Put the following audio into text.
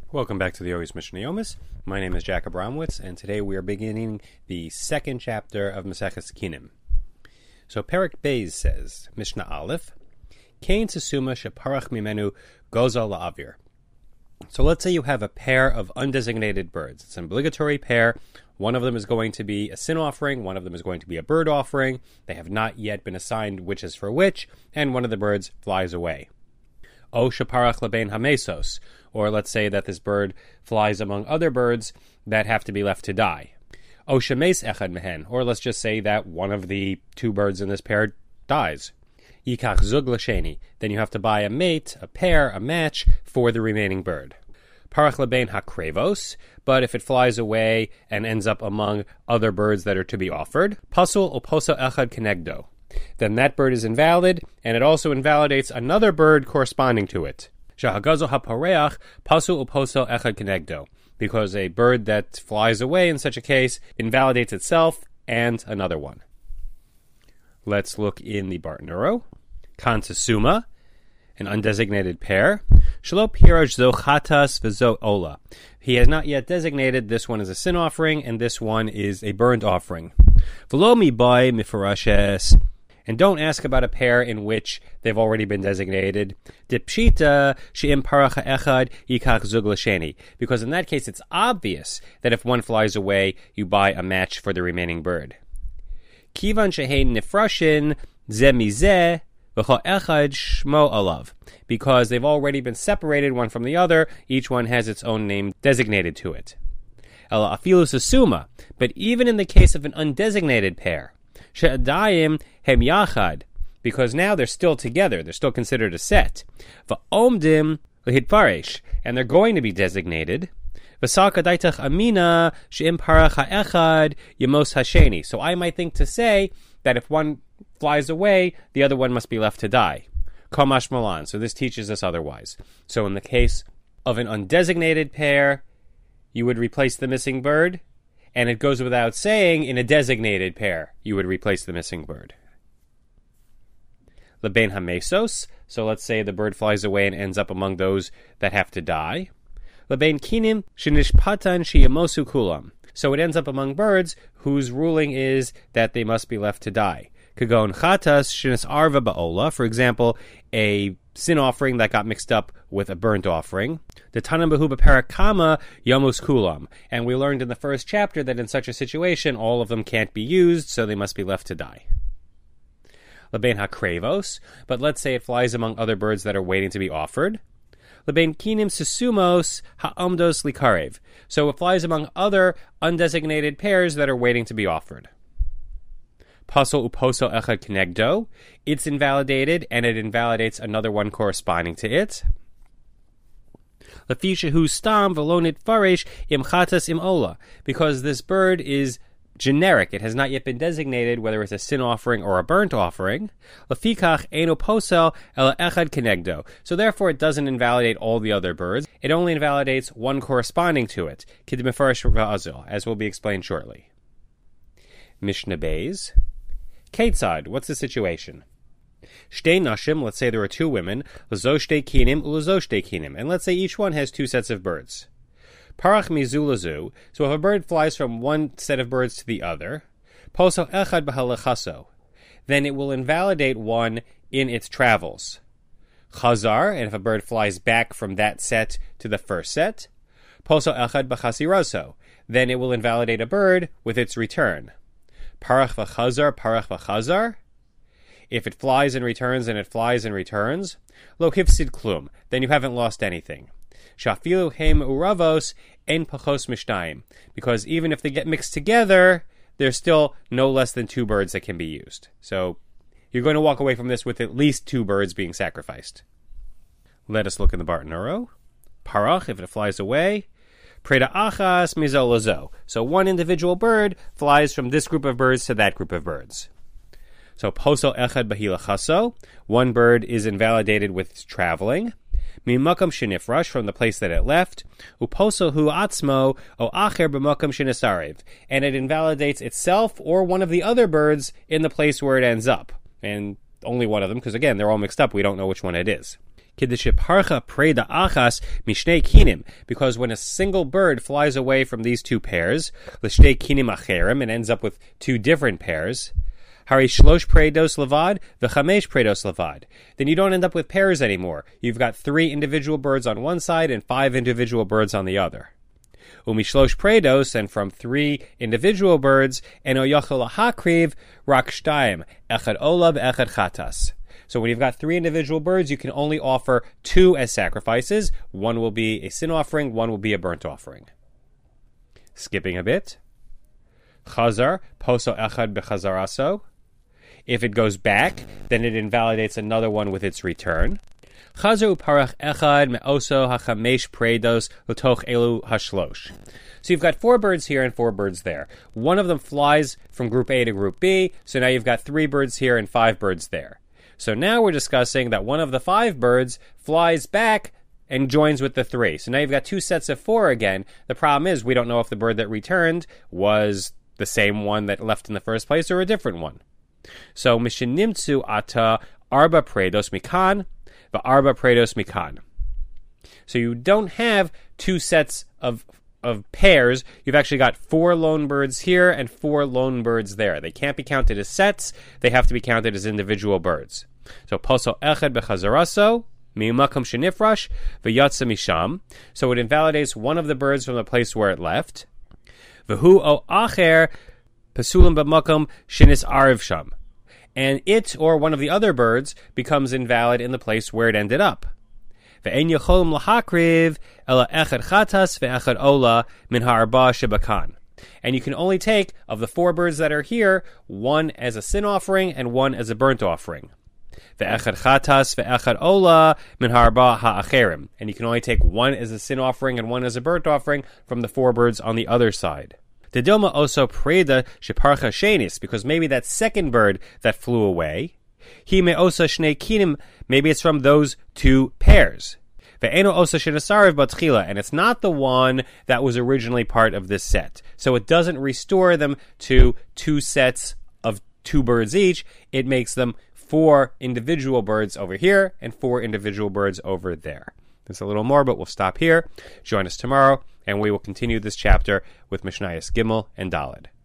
Welcome back to the Always Mishnah Yomis. My name is Jack Abramowitz, and today we are beginning the second chapter of Maseches Kinim. So Perek Beis says, Mishnah Aleph, Kain Tsasuma sheparach mimenu goza la'avir. So let's say you have a pair of undesignated birds. It's an obligatory pair. One of them is going to be a sin offering, one of them is going to be a bird offering. They have not yet been assigned which is for which, and one of the birds flies away. O shaparach lebein hamesos, or let's say that this bird flies among other birds that have to be left to die. O shemes echad mehen, or let's just say that one of the two birds in this pair dies. Yikach zug l'sheni, then you have to buy a mate, a pair, a match for the remaining bird. Parach lebein hakrevos, but if it flies away and ends up among other birds that are to be offered, pasul o poso echad kenegdo, then that bird is invalid, and it also invalidates another bird corresponding to it. Shahagazo hapareach pasul uposo echad kenegdo, because a bird that flies away in such a case invalidates itself and another one. Let's look in the Bartanuro. Kantasuma, an undesignated pair. Shelo piraj zo chatas v'zo ola. He has not yet designated this one as a sin offering, and this one is a burnt offering. V'lo mi bai mifarashes. And don't ask about a pair in which they've already been designated. Dipshita she'im paracha echad yikach zug l'sheni. Because in that case, it's obvious that if one flies away, you buy a match for the remaining bird. Kivan shehein nifrashin ze mizeh v'cho echad shmo alav. Because they've already been separated one from the other, each one has its own name designated to it. Ela afilus asuma. But even in the case of an undesignated pair, she'adayim hem yachad, because now they're still together, they're still considered a set. Va'omdim lehidparesh, and they're going to be designated. V'saka daitach amina she'im parach ha'echad yemos hasheni. So I might think to say that if one flies away, the other one must be left to die. Komash malan. So this teaches us otherwise. So in the case of an undesignated pair, you would replace the missing bird. And it goes without saying, in a designated pair, you would replace the missing bird. Lebein hamesos, so let's say the bird flies away and ends up among those that have to die. Lebein kinim shenishpatan sheyamosu kulam, so it ends up among birds whose ruling is that they must be left to die. Kagon chatas shenis arva ba'ola, for example, a sin offering that got mixed up with a burnt offering. The Tanam Behu Parakama Yamus Kulam. And we learned in the first chapter that in such a situation, all of them can't be used, so they must be left to die. Lebein HaKrevos, but let's say it flies among other birds that are waiting to be offered. Lebein Kinim Susumos Ha'omdos Likarev. So it flies among other undesignated pairs that are waiting to be offered. Pasul uposo echad kenegdo, it's invalidated, and it invalidates another one corresponding to it. Lefisha stam velonit faresh im chatas im ola, because this bird is generic, it has not yet been designated whether it's a sin offering or a burnt offering. Lefikach eino posel ela echad kenegdo, so therefore it doesn't invalidate all the other birds, it only invalidates one corresponding to it, kidmefarish va'azil, as will be explained shortly. Mishnah Beis. Ketzad, what's the situation? Shtei nashim, let's say there are two women, lezo shtei kinim, ulezo shtei kinim, and let's say each one has two sets of birds. Parach mizu lezu, so if a bird flies from one set of birds to the other, poso echad b'halachaso, then it will invalidate one in its travels. Chazar, and if a bird flies back from that set to the first set, poso echad b'chasiraso, then it will invalidate a bird with its return. Parach v'chazar, if it flies and returns and it flies and returns, lo hifsid klum, then you haven't lost anything. Shafilu hem uravos en pachos mishtayim, because even if they get mixed together, there's still no less than two birds that can be used. So you're going to walk away from this with at least two birds being sacrificed. Let us look in the Bartanuro. Parach, if it flies away, Preda achas mizo lazo. So one individual bird flies from this group of birds to that group of birds. So poso echad bahilachaso, one bird is invalidated with its traveling. Mimakam shenifrash, from the place that it left. Uposo hu atzmo o acher b'makam shenesarev, and it invalidates itself or one of the other birds in the place where it ends up. And only one of them, because again, they're all mixed up. We don't know which one it is. Kidishiparcha preda achas mishnei kinim, because when a single bird flies away from these two pairs, l'shnei kinim acherim, and ends up with two different pairs, hari shlosh predos levad, v'chamesh predos levad, then you don't end up with pairs anymore. You've got 3 individual birds on one side and 5 individual birds on the other. Umishlosh predos, and from 3 individual birds, eno yochel lahakriv rak shtayim, echad olav, echad chatas. So when you've got 3 individual birds, you can only offer 2 as sacrifices. 1 will be a sin offering, 1 will be a burnt offering. Skipping a bit. Chazar, poso echad bechazaraso. If it goes back, then it invalidates another one with its return. Chazar uparach echad me'oso hachamesh predos l'toch elu hashlosh. So you've got 4 birds here and 4 birds there. One of them flies from group A to group B, so now you've got 3 birds here and 5 birds there. So now we're discussing that one of the 5 birds flies back and joins with the 3. So now you've got 2 sets of 4 again. The problem is we don't know if the bird that returned was the same one that left in the first place or a different one. So mishenimtsu ata arba predos mikan, va'arba predos mikan. So you don't have 2 sets of pairs. You've actually got 4 lone birds here and 4 lone birds there. They can't be counted as sets. They have to be counted as individual birds. So poso echad bechazaraso mimakam shenifrash v'yatsa misham. So it invalidates one of the birds from the place where it left. V'hu o acher pasulim b'makam shenis ariv sham. And it or one of the other birds becomes invalid in the place where it ended up. Ve'en yocholim lahakriv ela echad chatas ve'echad ola min ha'arba shebakan. And you can only take, of the 4 birds that are here, 1 as a sin offering and 1 as a burnt offering. Ve'echad chatas ve'echad ola min ha'arba ha'acherim. And you can only take 1 as a sin offering and 1 as a burnt offering from the 4 birds on the other side. The dilma also preda sheparcha shenis, because maybe that second bird that flew away, he me osa shnei kinim, maybe it's from those 2 pairs. Ve'eno osa shenasariv batchila, and it's not the one that was originally part of this set. So it doesn't restore them to 2 sets of 2 birds each. It makes them 4 individual birds over here and 4 individual birds over there. There's a little more, but we'll stop here. Join us tomorrow, and we will continue this chapter with Mishnayos Gimel and Daled.